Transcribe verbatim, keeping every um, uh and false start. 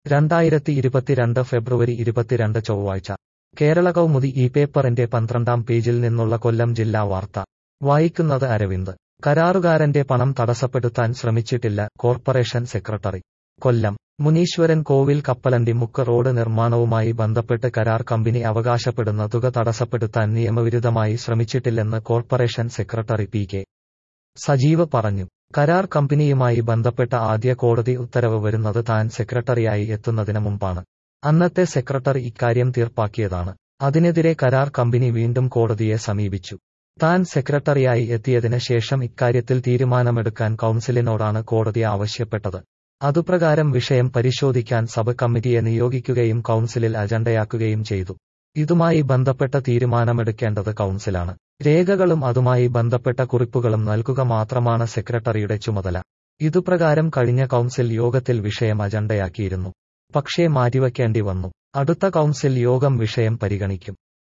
രണ്ടായിരത്തി ഇരുപത്തിരണ്ട് ഫെബ്രുവരി ഇരുപത്തിരണ്ട് ചൊവ്വാഴ്ച കേരള കൗമുദി ഈ പേപ്പറിന്റെ പന്ത്രണ്ടാം പേജിൽ നിന്നുള്ള കൊല്ലം ജില്ലാ വാർത്ത വായിക്കുന്നത് അരവിന്ദ്. കരാറുകാരന്റെ പണം തടസ്സപ്പെടുത്താൻ ശ്രമിച്ചിട്ടില്ല corporation secretary. Kollam Muneeswaran Kovil Kappalandi Mukku road നിർമ്മാണവുമായി ബന്ധപ്പെട്ട് കരാർ കമ്പനി അവകാശപ്പെടുന്ന തുക തടസ്സപ്പെടുത്താൻ നിയമവിരുദ്ധമായി ശ്രമിച്ചിട്ടില്ലെന്ന് corporation secretary P K Sajeev പറഞ്ഞു. കരാർ കമ്പനിയുമായി ബന്ധപ്പെട്ട ആദ്യ കോടതി ഉത്തരവ് വരുന്നത് താൻ സെക്രട്ടറിയായി എത്തുന്നതിന് മുമ്പാണ്. അന്നത്തെ സെക്രട്ടറി ഇക്കാര്യം തീർപ്പാക്കിയതാണ്. അതിനെതിരെ കരാർ കമ്പനി വീണ്ടും കോടതിയെ സമീപിച്ചു. താൻ സെക്രട്ടറിയായി എത്തിയതിന് ശേഷം ഇക്കാര്യത്തിൽ തീരുമാനമെടുക്കാൻ കൗൺസിലിനോടാണ് കോടതി ആവശ്യപ്പെട്ടത്. അതുപ്രകാരം വിഷയം പരിശോധിക്കാൻ സബ് കമ്മിറ്റിയെ നിയോഗിക്കുകയും കൗൺസിലിൽ അജണ്ടയാക്കുകയും ചെയ്തു. ഇതുമായി ബന്ധപ്പെട്ട തീരുമാനമെടുക്കേണ്ടത് കൗൺസിലാണ്. രേഖകളും അതുമായി ബന്ധപ്പെട്ട കുറിപ്പുകളും നൽകുക മാത്രമാണ് സെക്രട്ടറിയുടെ ചുമതല. ഇതുപ്രകാരം കഴിഞ്ഞ കൗൺസിൽ യോഗത്തിൽ വിഷയം അജണ്ടയാക്കിയിരുന്നു. പക്ഷേ മാറ്റിവയ്ക്കേണ്ടി വന്നു. അടുത്ത കൗൺസിൽ യോഗം വിഷയം പരിഗണിക്കും.